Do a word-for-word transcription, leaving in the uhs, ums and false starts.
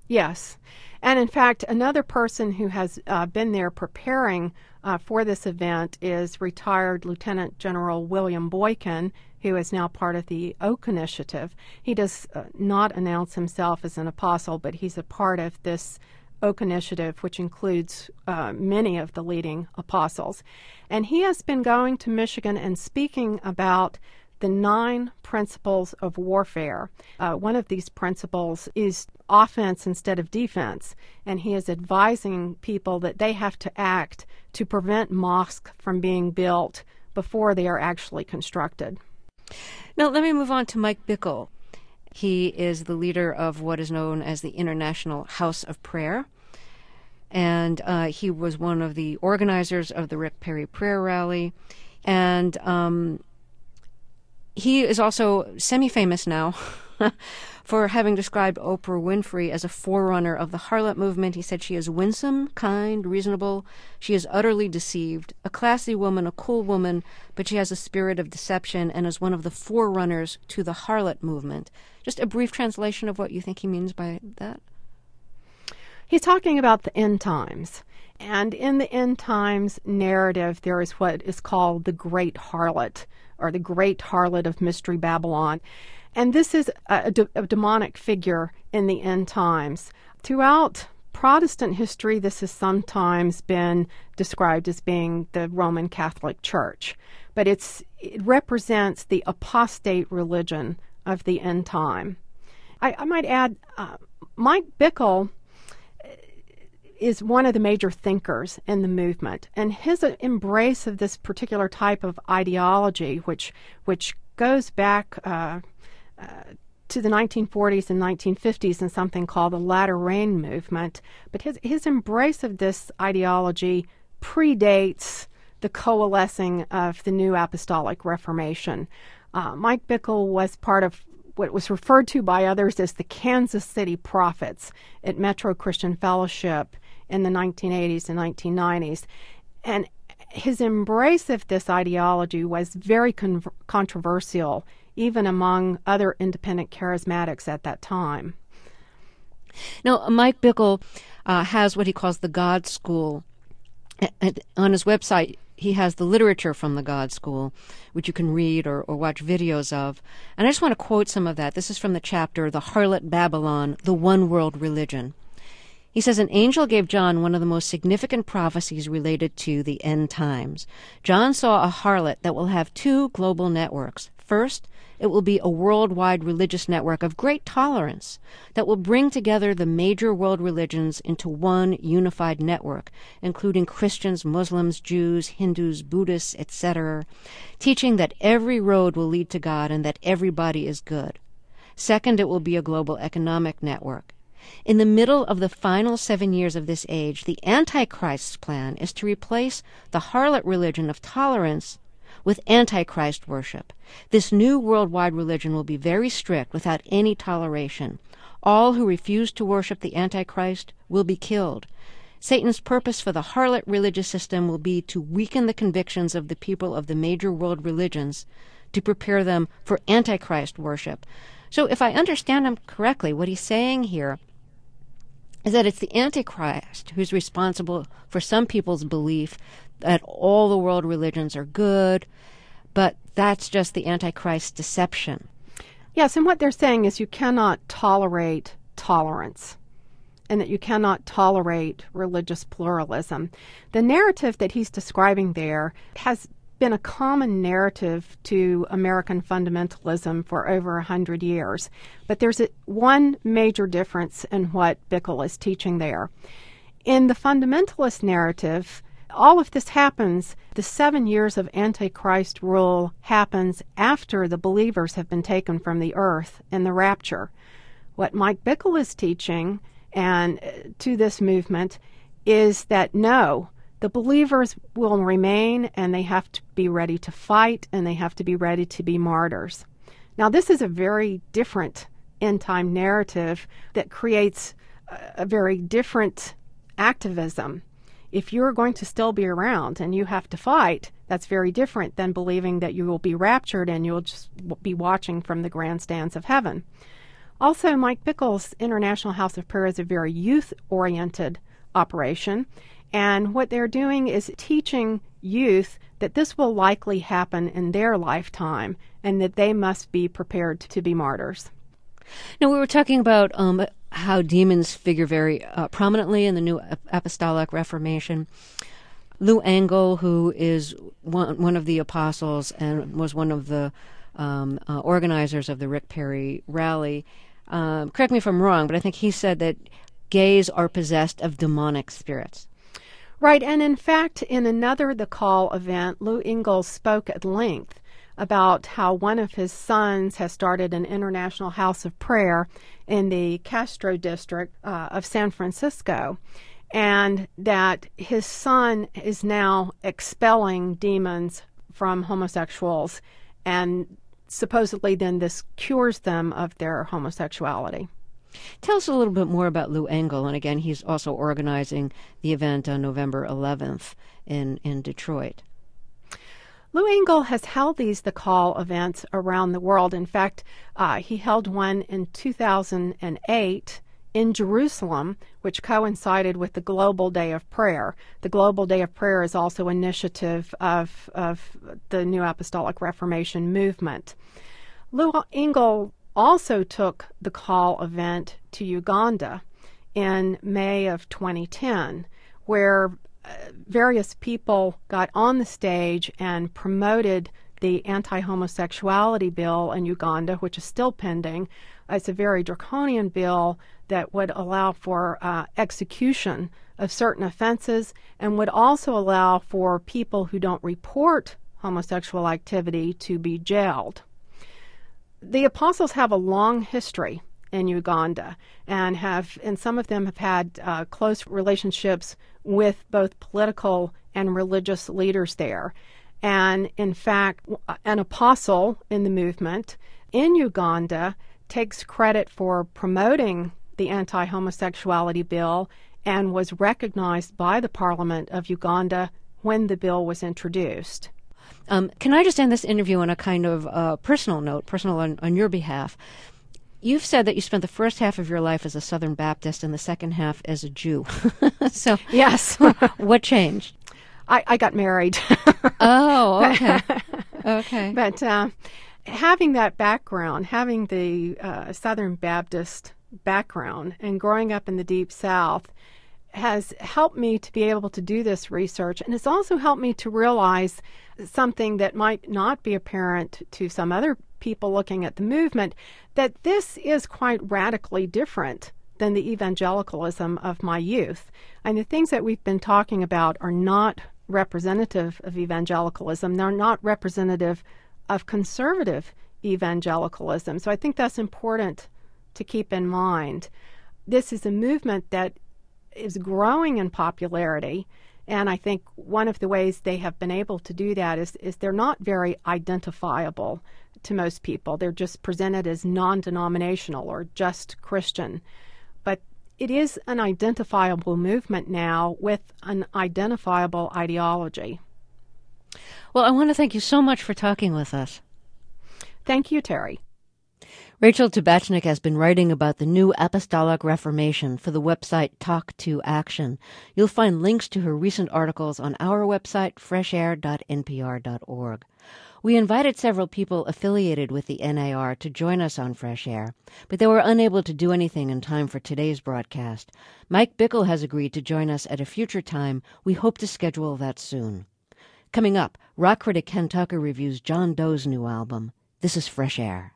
Yes. And in fact, another person who has uh, been there preparing uh, for this event is retired Lieutenant General William Boykin, who is now part of the Oak Initiative. He does uh, not announce himself as an apostle, but he's a part of this Oak Initiative, which includes uh, many of the leading apostles. And he has been going to Michigan and speaking about the nine principles of warfare. Uh, one of these principles is offense instead of defense, and he is advising people that they have to act to prevent mosques from being built before they are actually constructed. Now, let me move on to Mike Bickle. He is the leader of what is known as the International House of Prayer, and uh, he was one of the organizers of the Rick Perry Prayer Rally, and um, he is also semi-famous now for having described Oprah Winfrey as a forerunner of the harlot movement. He said she is winsome, kind, reasonable. She is utterly deceived, a classy woman, a cool woman, but she has a spirit of deception and is one of the forerunners to the harlot movement. Just a brief translation of what you think he means by that. He's talking about the end times. And in the end times narrative, there is what is called the Great Harlot, or the Great Harlot of Mystery Babylon. And this is a, a, a demonic figure in the end times. Throughout Protestant history, this has sometimes been described as being the Roman Catholic Church. But it's it represents the apostate religion of the end time. I, I might add, uh, Mike Bickle is one of the major thinkers in the movement, and his embrace of this particular type of ideology, which which goes back uh, uh, to the nineteen forties and nineteen fifties in something called the Latter Rain movement, but his his embrace of this ideology predates the coalescing of the New Apostolic Reformation. Uh, Mike Bickle was part of what was referred to by others as the Kansas City Prophets at Metro Christian Fellowship in the nineteen eighties and nineteen nineties. And his embrace of this ideology was very con- controversial, even among other independent charismatics at that time. Now, Mike Bickle uh, has what he calls the God School. And on his website, he has the literature from the God School, which you can read or, or watch videos of. And I just want to quote some of that. This is from the chapter, The Harlot Babylon, the One World Religion. He says, an angel gave John one of the most significant prophecies related to the end times. John saw a harlot that will have two global networks. First, it will be a worldwide religious network of great tolerance that will bring together the major world religions into one unified network, including Christians, Muslims, Jews, Hindus, Buddhists, et cetera, teaching that every road will lead to God and that everybody is good. Second, it will be a global economic network. In the middle of the final seven years of this age, the Antichrist's plan is to replace the harlot religion of tolerance with Antichrist worship. This new worldwide religion will be very strict, without any toleration. All who refuse to worship the Antichrist will be killed. Satan's purpose for the harlot religious system will be to weaken the convictions of the people of the major world religions, to prepare them for Antichrist worship. So if I understand him correctly, what he's saying here is that it's the Antichrist who's responsible for some people's belief that all the world religions are good, but that's just the Antichrist's deception. Yes, and what they're saying is you cannot tolerate tolerance, and that you cannot tolerate religious pluralism. The narrative that he's describing there has been a common narrative to American fundamentalism for over a hundred years. But there's a, one major difference in what Bickle is teaching there. In the fundamentalist narrative, all of this happens, the seven years of Antichrist rule happens after the believers have been taken from the earth in the rapture. What Mike Bickle is teaching and to this movement is that no, the believers will remain, and they have to be ready to fight, and they have to be ready to be martyrs. Now, this is a very different end-time narrative that creates a very different activism. If you're going to still be around and you have to fight, that's very different than believing that you will be raptured and you'll just be watching from the grandstands of heaven. Also, Mike Bickle's International House of Prayer is a very youth-oriented operation, and what they're doing is teaching youth that this will likely happen in their lifetime and that they must be prepared to be martyrs. Now, we were talking about um, how demons figure very uh, prominently in the New Apostolic Reformation. Lou Engle, who is one, one of the apostles and was one of the um, uh, organizers of the Rick Perry rally, um, correct me if I'm wrong, but I think he said that gays are possessed of demonic spirits. Right, and in fact, in another The Call event, Lou Engle spoke at length about how one of his sons has started an international house of prayer in the Castro district uh, of San Francisco, and that his son is now expelling demons from homosexuals, and supposedly then this cures them of their homosexuality. Tell us a little bit more about Lou Engle, and again, he's also organizing the event on November eleventh in, in Detroit. Lou Engle has held these The Call events around the world. In fact, uh, he held one in two thousand eight in Jerusalem, which coincided with the Global Day of Prayer. The Global Day of Prayer is also an initiative of, of the New Apostolic Reformation movement. Lou Engle also took the Call event to Uganda in May of twenty ten, where uh, various people got on the stage and promoted the anti-homosexuality bill in Uganda, which is still pending. It's a very draconian bill that would allow for uh, execution of certain offenses and would also allow for people who don't report homosexual activity to be jailed. The apostles have a long history in Uganda and have, and some of them have had uh, close relationships with both political and religious leaders there. And in fact, an apostle in the movement in Uganda takes credit for promoting the anti-homosexuality bill and was recognized by the Parliament of Uganda when the bill was introduced. Um, can I just end this interview on a kind of uh, personal note, personal on, on your behalf? You've said that you spent the first half of your life as a Southern Baptist and the second half as a Jew. So, yes. What changed? I, I got married. Oh, okay. Okay. But uh, having that background, having the uh, Southern Baptist background and growing up in the Deep South has helped me to be able to do this research, and it's also helped me to realize something that might not be apparent to some other people looking at the movement, that this is quite radically different than the evangelicalism of my youth. And the things that we've been talking about are not representative of evangelicalism. They're not representative of conservative evangelicalism. So I think that's important to keep in mind. This is a movement that is growing in popularity, and I think one of the ways they have been able to do that is, is they're not very identifiable to most people. They're just presented as non-denominational or just Christian. But it is an identifiable movement now with an identifiable ideology. Well, I want to thank you so much for talking with us. Thank you, Terry. Rachel Tabachnik has been writing about the New Apostolic Reformation for the website Talk to Action. You'll find links to her recent articles on our website, fresh air dot n p r dot org. We invited several people affiliated with the N A R to join us on Fresh Air, but they were unable to do anything in time for today's broadcast. Mike Bickle has agreed to join us at a future time. We hope to schedule that soon. Coming up, rock critic Ken Tucker reviews John Doe's new album. This is Fresh Air.